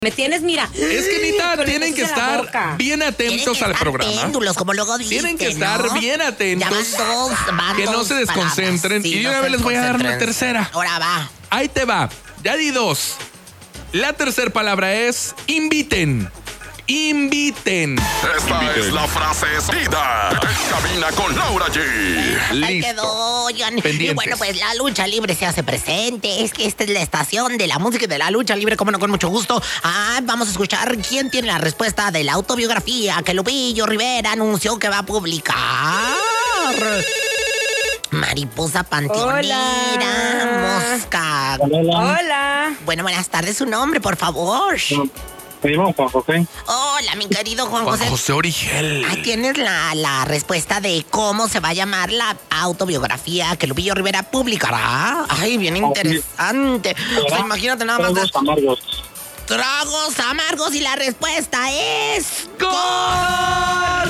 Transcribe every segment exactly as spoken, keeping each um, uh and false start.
Me tienes, mira. Es que, Anita, tienen que estar bien atentos que al estar programa. Péndulos, como luego dijiste, tienen que estar ¿no? bien atentos. Ya van dos, van que no dos se desconcentren. sí, y yo no una vez les voy a dar una concéntrense. tercera. Ahora va. Ahí te va. Ya di dos. La tercera palabra es inviten. Inviten. Esta Inviten. es la frase escida. En cabina con Laura G. Ahí Listo. quedó, oigan. Y Pendientes. bueno, pues la lucha libre se hace presente. Es que esta es la estación de la música y de la lucha libre, como no, con mucho gusto. Ah, vamos a escuchar quién tiene la respuesta de la autobiografía que Lupillo Rivera anunció que va a publicar. Mariposa panteonera, Hola. mosca. Hola. Bueno, buenas tardes, su nombre, por favor. Me llamo Juan José. Hola, mi querido Juan Juan José. José Origel. Ahí tienes la, la respuesta de cómo se va a llamar la autobiografía que Lupillo Rivera publicará. Ay, bien interesante. O sea, imagínate nada más. Tragos amargos. Tragos amargos y la respuesta es... ¡Correcta!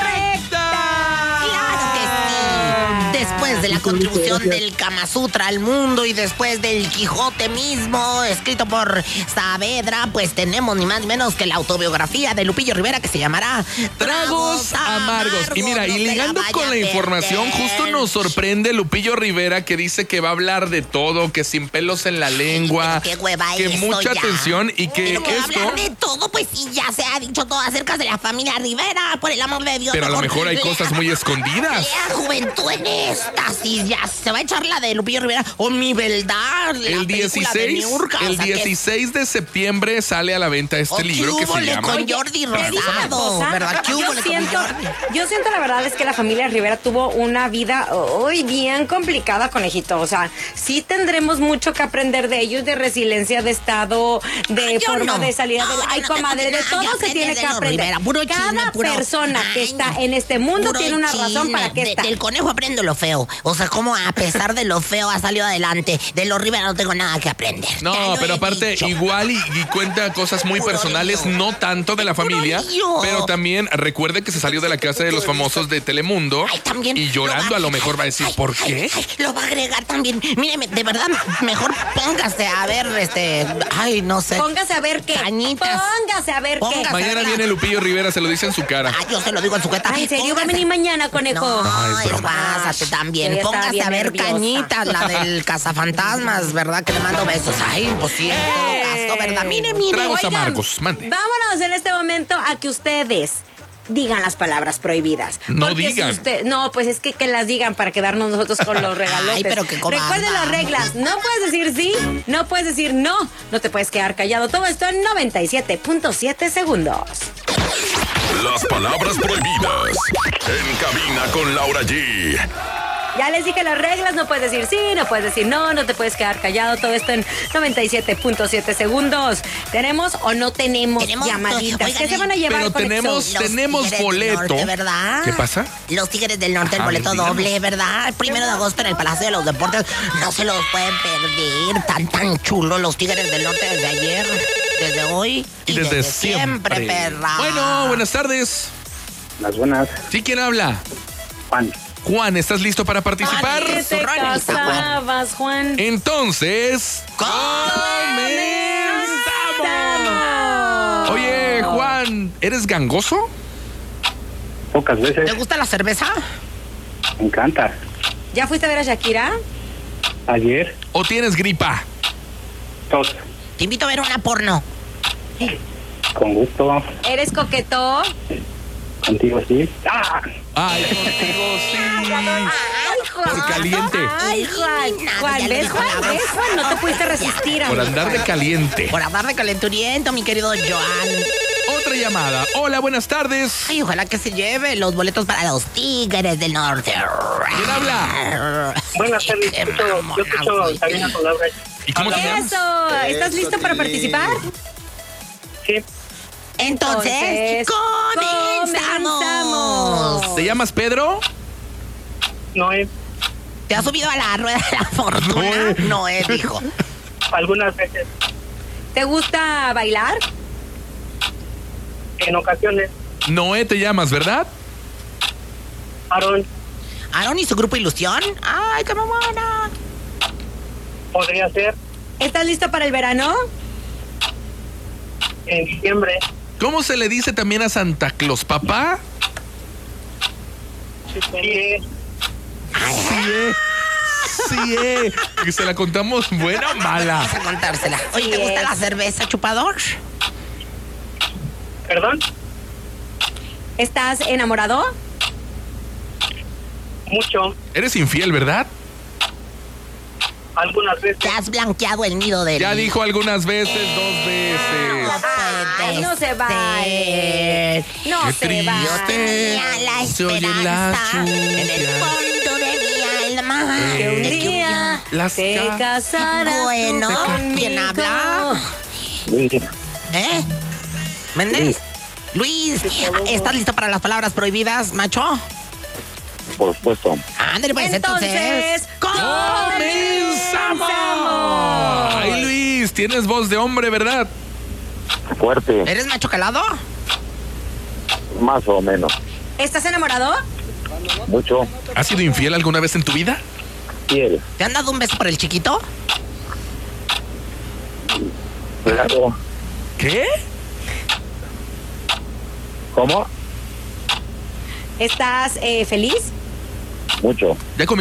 ¡Claro que sí! Después de la contribución del Kama Sutra al mundo y después del Quijote mismo, escrito por Saavedra, pues tenemos ni más ni menos que la autobiografía de Lupillo Rivera que se llamará Tragos amargos. Y mira, no y te ligando vaya con a la información, perder. justo nos sorprende Lupillo Rivera que dice que va a hablar de todo, que sin pelos en la lengua, Pero qué hueva que eso mucha ya. atención y que Pero que va a esto... hablar de todo, pues sí, ya se ha dicho todo acerca de la familia Rivera, por el amor de Dios. Pero a lo mejor hay lea- cosas muy escondidas. lea Juventud en éxtasis, ya se va a echar la de Lupillo Rivera, o mi verdad, la El película de dieciséis, Niurka, o el sea, que- dieciséis de septiembre sale a la venta este Oh, libro ¿qué que se húbole llama... con Jordi Te digo una Rosado, cosa, ¿verdad? ¿Qué yo húbole con siento, Jordi? yo siento la verdad es que la familia Rivera tuvo una vida hoy bien complicada, conejito. O sea, sí tendremos mucho que aprender de ellos, de resiliencia, de estado, de Ay, yo forma no. de salida No, de la... yo Ay, no tengo comadre, de nada todo que se aprender tiene de que los aprender. Rivera, puro Cada chisme, puro- persona que Ay, está no. en este mundo Puro tiene una razón chisme. para que De- está. Del conejo aprendo lo feo. O sea, como a pesar de lo feo ha salido adelante. De los Rivera no tengo nada que aprender. Ya No, lo pero he aparte, dicho. igual y, y cuenta cosas muy Puro personales, lío. no tanto de la Puro familia, lío. pero también recuerde que se salió de la casa de los famosos de Telemundo Ay, también y lo llorando va- a lo mejor va a decir, ay, ¿por ay, qué? ay, lo va a agregar también. Míreme, de verdad, mejor póngase a ver, este, ay, no sé. Póngase a ver qué. Cañitas. Póngase a ver Póngase. qué. Mañana viene Lupillo Rivera, se lo dice en su cara. Ah, yo se lo digo en su cuenta. Ay, ¿en serio va a Póngase- venir mañana, conejo? No, No, es es broma. pásate también. Yo ya estaba Póngase bien a ver nerviosa. Cañitas, la del cazafantasmas, ¿verdad? Que le mando besos. Ay, pues sí, en todo caso, ¿verdad? Mire, mire. Tragos Oigan, amargos, mande. Vámonos en este momento a que ustedes digan las palabras prohibidas. No Porque si digan. usted- no, pues es que que las digan para quedarnos nosotros con los regalotes. Ay, pero qué cobarde. Recuerden las reglas. No puedes decir sí, no puedes decir no. No te puedes quedar callado. Todo esto en noventa y siete punto siete segundos. Las palabras prohibidas. En cabina con Laura G. Ya les dije las reglas, no puedes decir sí, no puedes decir no, no te puedes quedar callado, todo esto en noventa y siete punto siete segundos. ¿Tenemos o no tenemos, Tenemos, llamaditas? oigan, ¿Qué se van a llevar pero con tenemos- Exo? Los Tenemos Tigres del boleto. Norte, ¿verdad? ¿Qué pasa? Los Tigres del Norte, el A ver, boleto díganos. doble, ¿verdad? El primero de agosto en el Palacio de los Deportes. No se los pueden perder. Tan, tan chulos los Tigres del Norte desde ayer, desde hoy Y desde, siempre. perra. Bueno, buenas tardes. Las buenas. ¿Sí quién habla? Juan. Juan, ¿estás listo para participar? Juan, ¿Qué te Zurrón, casabas, Juan? Entonces, comenzamos. Oye, Juan, ¿eres gangoso? Pocas veces. ¿Te gusta la cerveza? Me encanta. ¿Ya fuiste a ver a Shakira? Ayer, ¿O tienes gripa? tos. Te invito a ver una porno. Con gusto. ¿Eres coquetón? Contigo sí. ¡Ah! Ay, contigo sí. Ay, Juan. Por caliente. Ay, Juan. Nada, Juan, ya le ¿ves, dijo Juan? la ¿Ves, voz. Juan? No te pudiste resistir. Por amigo. andar de caliente. Por hablar de calenturiento, mi querido Joan. Otra llamada. Hola, buenas tardes. Ay, ojalá que se lleve los boletos para los Tigres del Norte. ¿Quién habla? Buenas tardes. Qué Escucho, yo mamona, escucho güey. Cabina con Laura. ¿Y cómo te llamas? Eso. ¿Estás listo para participar? Sí. Entonces, Entonces, comenzamos. comenzamos. ¿Te llamas Pedro? No es. ¿Te has subido a la rueda de la fortuna? Noé. No es, dijo. Algunas veces. ¿Te gusta bailar? En ocasiones. Noé te llamas, ¿verdad? Aaron. ¿Aaron y su grupo Ilusión? ¡Ay, qué mamona! Podría ser. ¿Estás listo para el verano? En diciembre. ¿Cómo se le dice también a Santa Claus, papá? Sí, eh. Sí, eh. Sí, eh. ¿Y se la contamos buena o mala? Vamos a contársela. Oye, Sí ¿te gusta es. la cerveza, chupador? ¿Perdón? ¿Estás enamorado? Mucho. Eres infiel, ¿verdad? Algunas veces. Te has blanqueado el nido del... Ya dijo algunas veces, dos veces. Ay, no se va. ser. No Qué se va. Yo tenía la Se oye la esperanza en el lluvia. fondo de mi alma. Que un de que día Las te ca- casarás Bueno, tú conmigo. ¿quién habla? ¿Eh? ¿Méndez? Luis, ¿estás listo para las palabras prohibidas, macho? Por supuesto. Ándale, pues entonces. Entonces, ¡Comenzamos! Ay, Luis, tienes voz de hombre, ¿verdad? Fuerte, ¿Eres macho calado? más o menos. ¿estás enamorado? Mucho. ¿Has sido infiel alguna vez en tu vida? Quiere. ¿Te han dado un beso por el chiquito? Claro. ¿Qué? ¿Cómo? ¿Estás eh, feliz? Mucho. ¿Ya comiste?